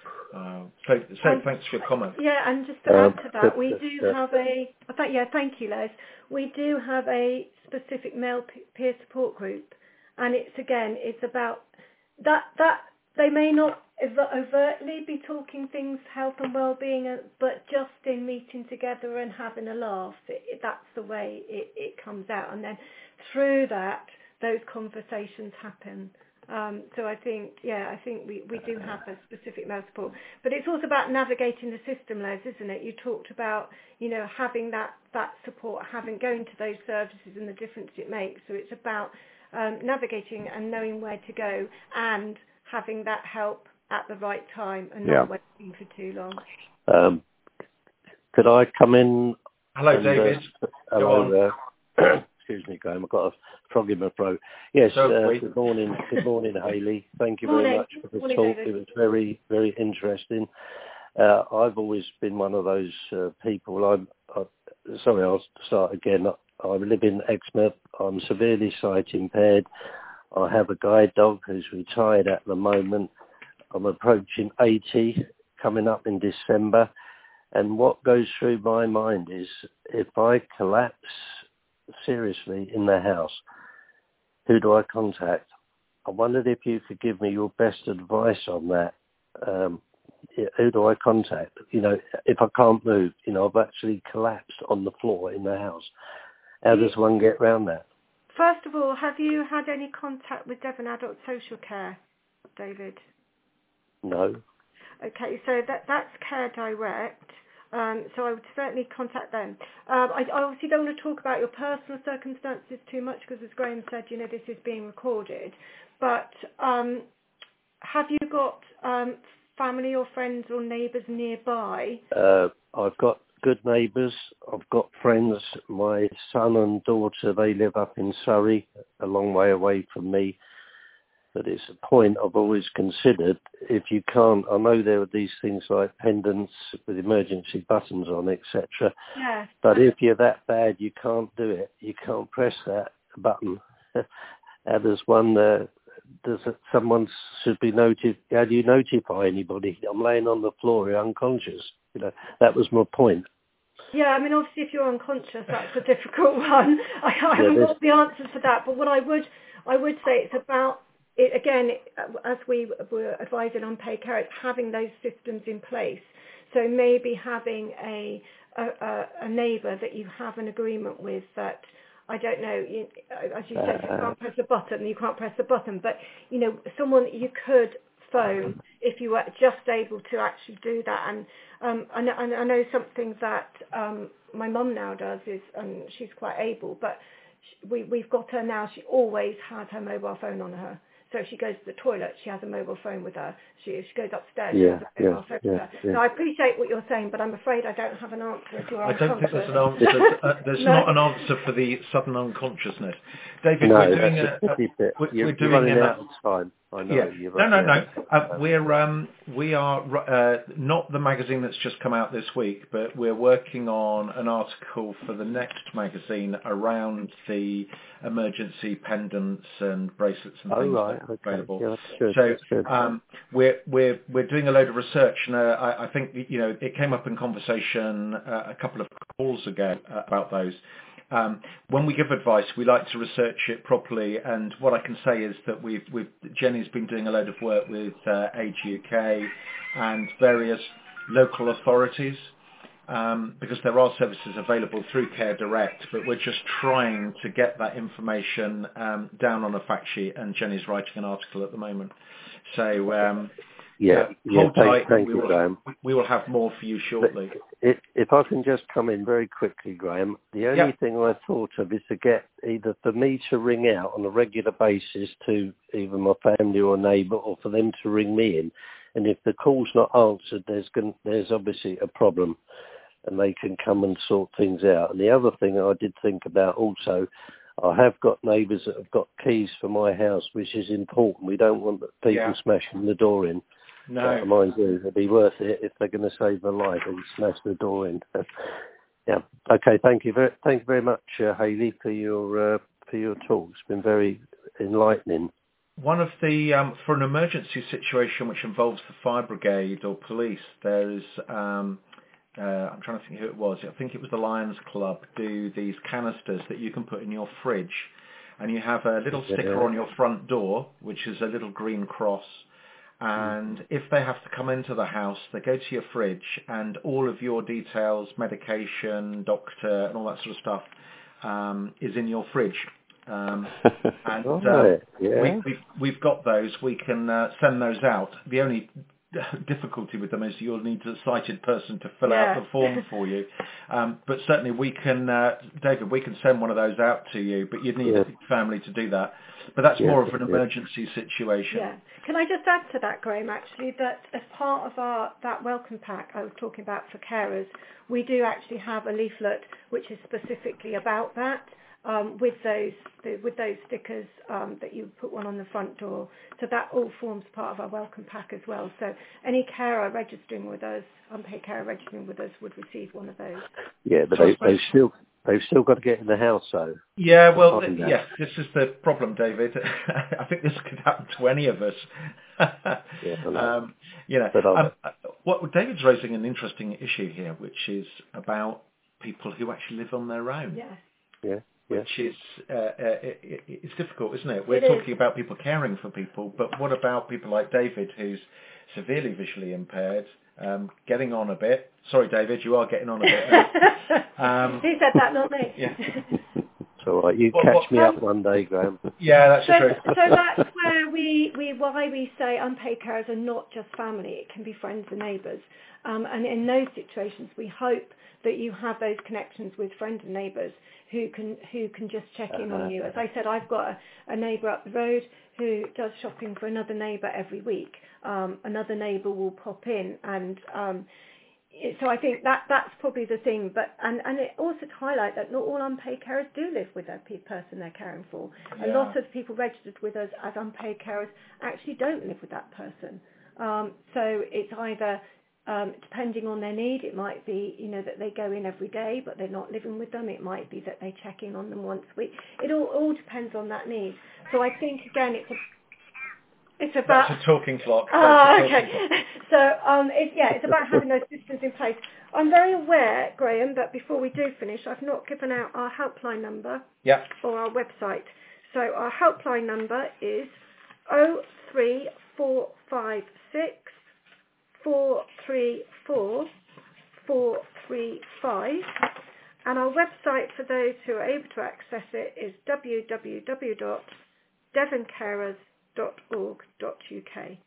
So thanks for your comment. Yeah, and just to add to that, we do have thank you, Les. We do have a specific male peer support group, and it's about that they may not overtly be talking things health and well-being, but just in meeting together and having a laugh, that's the way it comes out, and then through that those conversations happen. So I think we do have a specific male support, but it's also about navigating the system, Les, isn't it? You talked about, you know, having that support, going to those services and the difference it makes. So it's about navigating and knowing where to go and having that help at the right time and not waiting for too long. Could I come in? Hello, David. Hello there. excuse me, Graham. I've got a frog in my throat. Yes, good morning, Hayley. Thank you very much for the talk. David. It was very, very interesting. I've always been one of those people. Sorry, I'll start again. I live in Exmouth. I'm severely sight impaired. I have a guide dog who's retired at the moment. I'm approaching 80, coming up in December. And what goes through my mind is, if I collapse seriously in the house, who do I contact? I wondered if you could give me your best advice on that. Who do I contact? If I can't move, I've actually collapsed on the floor in the house. How does one get around that? First of all, have you had any contact with Devon Adult Social Care, David? No. Okay, so that's Care Direct. So I would certainly contact them. I obviously don't want to talk about your personal circumstances too much because, as Graham said, this is being recorded. But have you got family or friends or neighbours nearby? I've got good neighbours. I've got friends. My son and daughter, they live up in Surrey, a long way away from me. But it's a point I've always considered. If you can't, I know there are these things like pendants with emergency buttons on, etc. Yeah. But if you're that bad, you can't do it. You can't press that button. How does one? Someone should be notified? How do you notify anybody? I'm laying on the floor, you're unconscious. That was my point. Yeah, I mean, obviously, if you're unconscious, that's a difficult one. I haven't got the answers for that. But what I would say, it's about. Again, as we were advising on Pay Care, it's having those systems in place. So maybe having a neighbour that you have an agreement with that, I don't know, as you said, you can't press the button, but, someone that you could phone if you were just able to actually do that. And I know something that my mum now does is, she's quite able, but we've got her now, she always has her mobile phone on her. So if she goes to the toilet, she has a mobile phone with her. If she goes upstairs, she has a mobile phone with her. Yeah. Now, I appreciate what you're saying, but I'm afraid I don't have an answer if you're unconscious. I don't think there's an answer. There's not an answer for the sudden unconsciousness. David, no, we're doing running out of time. I know. No. We are not the magazine that's just come out this week, but we're working on an article for the next magazine around the emergency pendants and bracelets and things that are available. Yeah, that's good. We're doing a load of research, and I think it came up in conversation a couple of calls ago about those. When we give advice, we like to research it properly, and what I can say is that Jenny's been doing a load of work with Age UK and various local authorities, because there are services available through Care Direct, but we're just trying to get that information down on a fact sheet, and Jenny's writing an article at the moment. So hold tight. Thank you, Graham. We will have more for you shortly. If I can just come in very quickly, Graham, the only thing I thought of is to get either for me to ring out on a regular basis to either my family or neighbour, or for them to ring me in. And if the call's not answered, there's obviously a problem, and they can come and sort things out. And the other thing I did think about also, I have got neighbours that have got keys for my house, which is important. We don't want people smashing the door in. No. Mind you, it'd be worth it if they're going to save my life and smash the door in. Yeah. Okay. Thank you very much, Hayley, for your talk. It's been very enlightening. One of the for an emergency situation which involves the fire brigade or police, there's I'm trying to think who it was. I think it was the Lions Club. Do these canisters that you can put in your fridge, and you have a little sticker on your front door, which is a little green cross. And if they have to come into the house, they go to your fridge, and all of your details, medication, doctor, and all that sort of stuff is in your fridge. We've got those. We can send those out. The only difficulty with them is you'll need a sighted person to fill out the form for you. But certainly we can, David, we can send one of those out to you, but you'd need a family to do that. But that's more of an emergency situation. Yeah. Can I just add to that, Graham, actually, that as part of that welcome pack I was talking about for carers, we do actually have a leaflet which is specifically about that. With those stickers that you put one on the front door, so that all forms part of our welcome pack as well. So any carer registering with us, unpaid carer registering with us, would receive one of those. Yeah, but they've still got to get in the house, though. Yeah, well, yes, this is the problem, David. I think this could happen to any of us. What David's raising an interesting issue here, which is about people who actually live on their own. Yes. Yeah. Which is it's difficult, isn't it? We're talking about people caring for people, but what about people like David, who's severely visually impaired, getting on a bit? Sorry, David, you are getting on a bit now. He said that, not me. Yeah. It's all right. You catch me up one day, Graham. Yeah, that's true. So that's where why we say unpaid carers are not just family. It can be friends and neighbours. And in those situations, we hope that you have those connections with friends and neighbours who can just check in on you. As I said, I've got a neighbour up the road who does shopping for another neighbour every week. Another neighbour will pop in, and so I think that's probably the thing. But and it also to highlight that not all unpaid carers do live with the person they're caring for. Yeah. A lot of people registered with us as unpaid carers actually don't live with that person. So it's either depending on their need, it might be, that they go in every day, but they're not living with them. It might be that they check in on them once a week. It all depends on that need. So I think, again, it's about... That's a talking clock. Okay. So, it's about having those systems in place. I'm very aware, Graham, that before we do finish, I've not given out our helpline number for our website. So our helpline number is 03456 434 435, and our website for those who are able to access it is www.devoncarers.org.uk.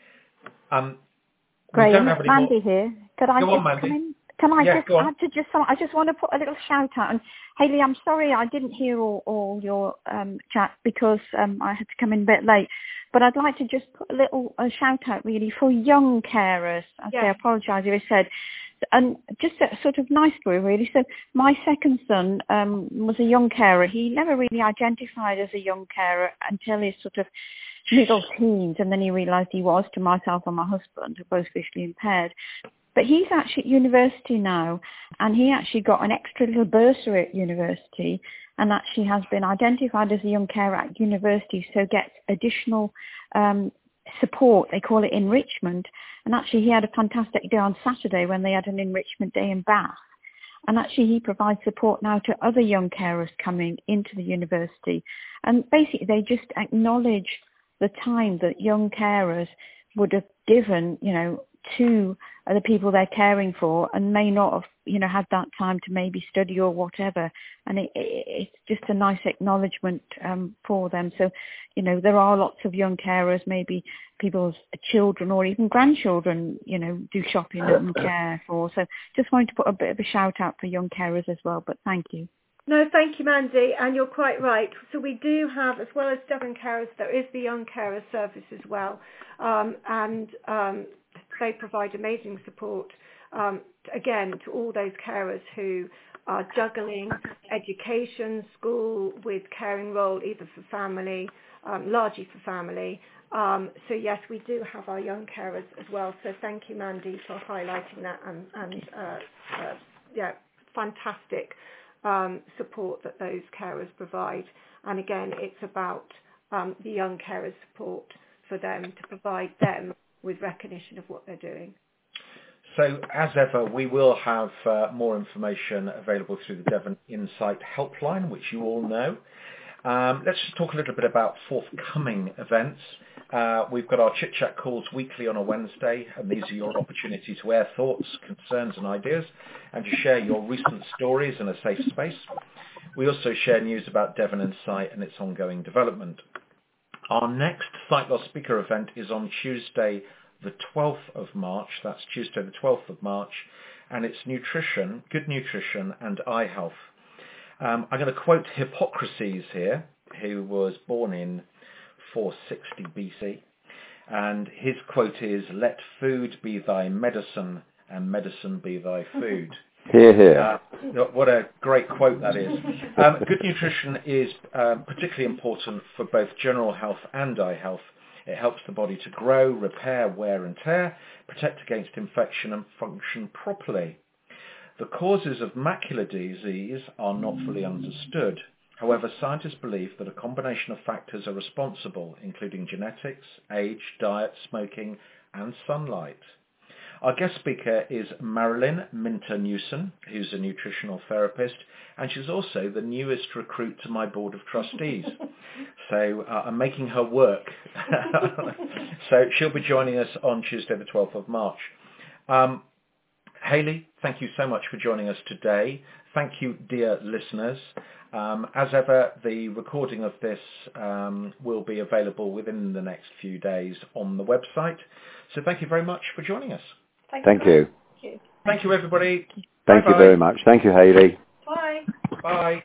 Graham, it's Mandy here. Could I come in? Can I I just want to put a little shout out. And Hayley, I'm sorry I didn't hear all your chat because I had to come in a bit late. But I'd like to just put a shout out really for young carers. I apologise if I said. And just a sort of nice story really. So my second son was a young carer. He never really identified as a young carer until his sort of middle teens, and then he realised he was, to myself and my husband, who are both visually impaired. But he's actually at university now, and he actually got an extra little bursary at university, and actually has been identified as a young carer at university, so gets additional support. They call it enrichment. And actually he had a fantastic day on Saturday when they had an enrichment day in Bath. And actually he provides support now to other young carers coming into the university. And basically they just acknowledge the time that young carers would have given, to the people they're caring for, and may not have, had that time to maybe study or whatever. And it's just a nice acknowledgement for them. So, there are lots of young carers, maybe people's children or even grandchildren, do shopping and care for. So just wanted to put a bit of a shout out for young carers as well, but thank you. No, thank you, Mandy, and you're quite right. So we do have, as well as Devon Carers, there is the Young Carer Service as well, and they provide amazing support, again, to all those carers who are juggling education, school with caring role, either for family, largely for family. So yes, we do have our young carers as well. So thank you, Mandy, for highlighting that, and fantastic support that those carers provide. And again, it's about the young carers' support for them to provide them with recognition of what they're doing. So as ever, we will have more information available through the Devon Insight helpline, which you all know. Let's just talk a little bit about forthcoming events. We've got our chit-chat calls weekly on a Wednesday, and these are your opportunity to air thoughts, concerns and ideas, and to share your recent stories in a safe space. We also share news about Devon Insight and its ongoing development. Our next Sight Loss Speaker event is on Tuesday the 12th of March. That's Tuesday the 12th of March, and it's nutrition, good nutrition and eye health. I'm going to quote Hippocrates here, who was born in 460 BC, and his quote is, "Let food be thy medicine, and medicine be thy food." Hear, hear. What a great quote that is. Good nutrition is particularly important for both general health and eye health. It helps the body to grow, repair wear and tear, protect against infection and function properly. The causes of macular disease are not fully understood. However, scientists believe that a combination of factors are responsible, including genetics, age, diet, smoking, and sunlight. Our guest speaker is Marilyn Minter-Newson, who's a nutritional therapist, and she's also the newest recruit to my board of trustees. So I'm making her work. So she'll be joining us on Tuesday the 12th of March. Hayley, thank you so much for joining us today. Thank you, dear listeners. As ever, the recording of this will be available within the next few days on the website. So thank you very much for joining us. Thank you. Thank you, everybody. Thank you very much. Thank you, Hayley. Bye. Bye.